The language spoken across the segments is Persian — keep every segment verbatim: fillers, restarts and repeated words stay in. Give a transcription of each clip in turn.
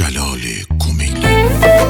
جلال کمیلی.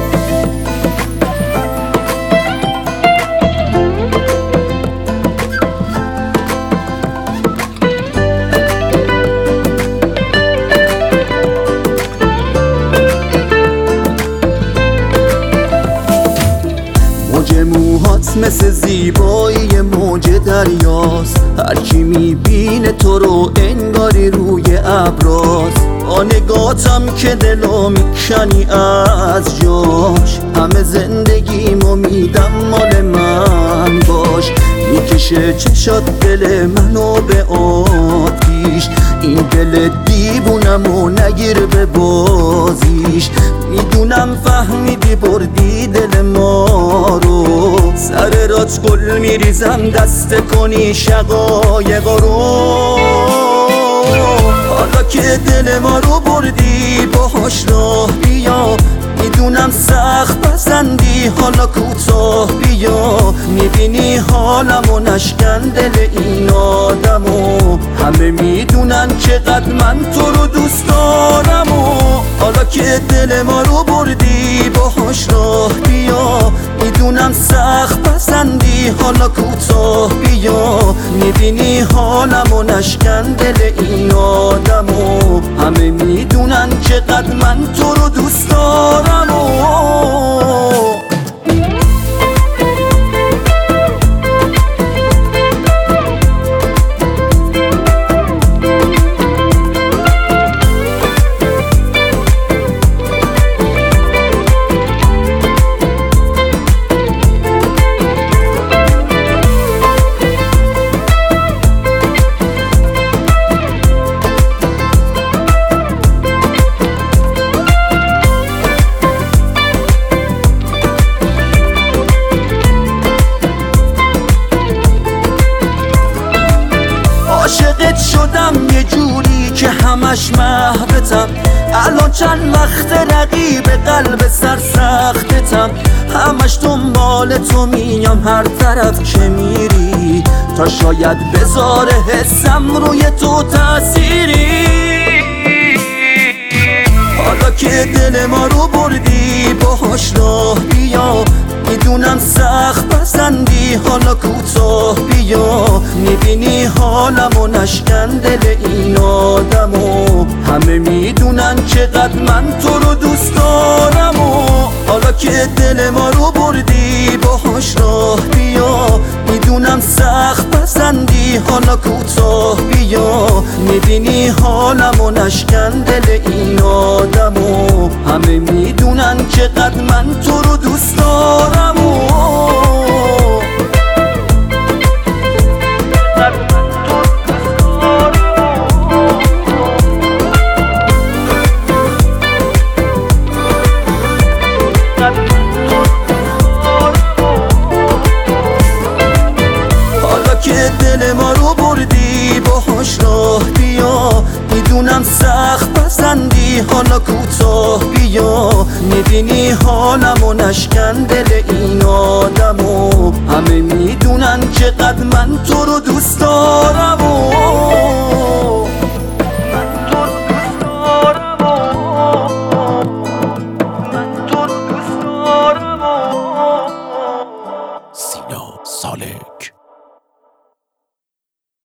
موج موهات مثل زیبایی موج دریاست، هر کی میبینه تو رو انگاری روی ابراست. با نگاتم که دلو میکنی از جاش، همه زندگیمو میدم مال من باش. میکشه چشات دل منو به آتیش، این دل دیوونمو نگیر به بازیش. میدونم فهمیدی بردی دل ما رو، سر رات گل میریزم دست کنی شقایقا رو. حالا که دل ما رو بردی باهاش راه بیا، میدونم سخت پسندی حالا کوتاه بیا. میبینی حالمو نشکن دل این آدمو، همه میدونن چقدر من تو رو دوست دارم. و حالا که دل ما رو بردی باهاش راه بیا، میدونم سخت پسندی حالا کوتاه بیا. میبینی حالمو نشکن دل این آدمو، همه میدونن چقدر من تو رو دوست دارم. و عاشقت شدم یه جوری که همش محبتم، الان چند وقت رقیب قلب سرسختتم. همش دنبال تو میام هر طرف که میری، تا شاید بذاره حسم روی تو تأثیری. حالا که دل ما رو بردی باهاش راه بیا، میدونم سخت پسندی حالا کوتاه بیا. میبینی حالمو نشکن دل این آدمو، همه میدونن چقدر من تو رو دوست دارم. و حالا که دل ما رو بردی باهاش راه بیا، میدونم سخت پسندی حالا کوتاه بیا. میبینی حالمو نشکن دل این آدمو، همه میدونن چقدر من تو رو دوست دارم. و که دل ما رو بردی باهاش راه بیا، میدونم سخت پسندی حالا کوتاه بیا. میبینی حالمو نشکن دل این آدمو، همه میدونن چقدر من تو رو دوست دارم. و